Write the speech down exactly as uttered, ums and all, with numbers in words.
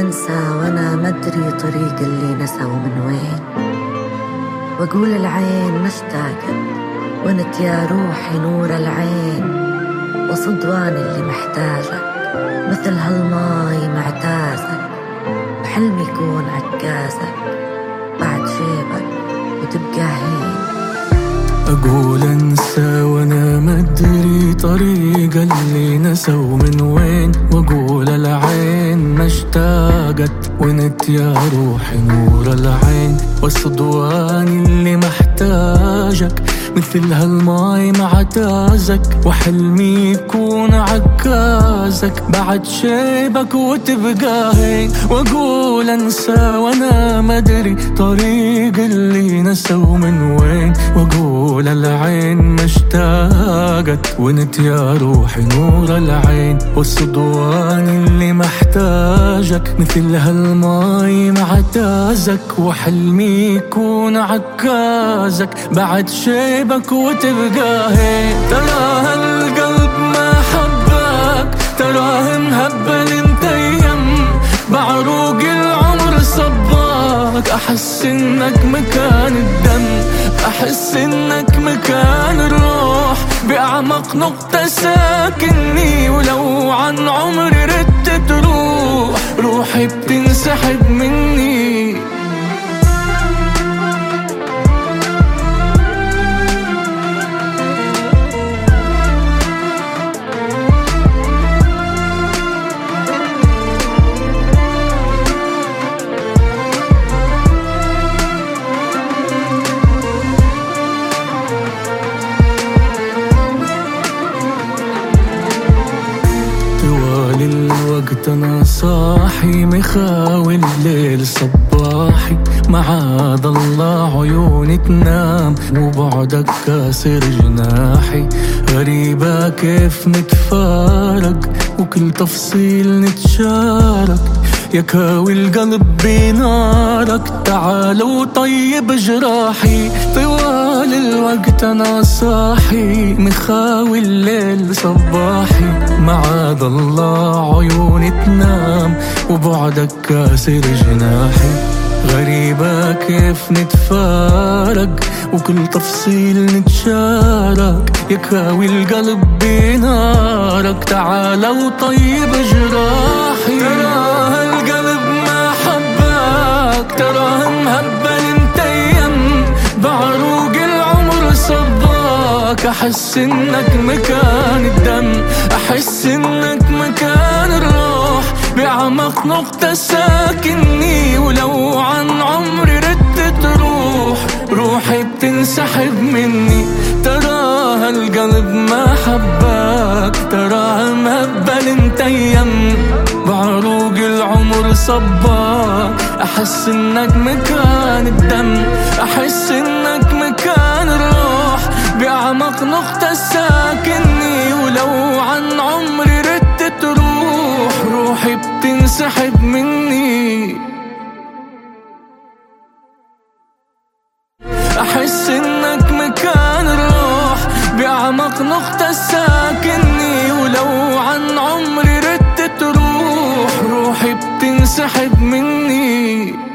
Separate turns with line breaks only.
أنسى وأنا مدري طريق اللي نسوا من وين، وأقول العين ما اشتاقت وانت يا روحي نور العين، وصدوان اللي محتاجك مثل هالماي معتازك، وحلمي يكون عكازك بعد شيبك وتبقى هين.
أقول أنسى وأنا مدري طريق اللي نسوا من وين، وأقول العين ما اشتاقت وانت يا روحي نور العين، والصدوان اللي محتاجك مثل هالماي معتازك، وحلمي يكون عكازك بعد شيبك وتبقى هين. وأقول أنسى وأنا مدري طريق اللي نسوا من وين، وأقول العين ما اشتاقت وانت يا روحي نور العين، والصدوان اللي محتاجك مثل هالماي معتازك، وحلمي يكون عكازك بعد شيبك وتبقى هين. ترى هالقلب ما حبك، تراه مهبل انت يم بعروق العمر صباك، أحس إنك مكان الدم، أحس إنك مكان الروح، بأعمق نقطة ساكني، ولو عن عمري ردت تروح روحي بتنسحب مني. الوقت أنا صاحي مخاوي الليل صباحي، معاذ الله عيوني تنام وبعدك كاسر جناحي، غريبة كيف نتفارق وكل تفصيل نتشارك، يا كاوي القلب بنارك تعال وطيب جراحي. طوال الوقت أنا صاحي مخاوي الليل صباحي، معاذ الله عيوني تنام وبعدك كاسر جناحي، غريبة كيف نتفارق وكل تفصيل نتشارك، يكاوي القلب بنارك تعال وطيب جراحي. تراه القلب ما حبك، تراه مهبل انت يم بعروق العمر صباك، أحس إنك مكان الدم، أحس إنك مكان الروح، بأعمق نقطة ساكني، ولو عن عمري ردت تروح روحي بتنسحب مني. تراه القلب ما حبك، تراه مهبل انت يم بعروق العمر صباك، أحس إنك مكان الدم، أحس إنك مكان الروح، بأعمق نقطة ساكني، ولو عن عمري ردت تروح روحي بتنسحب مني. أحس إنك مكان الروح، بأعمق نقطة ساكني، ولو عن عمري ردت تروح روحي بتنسحب مني.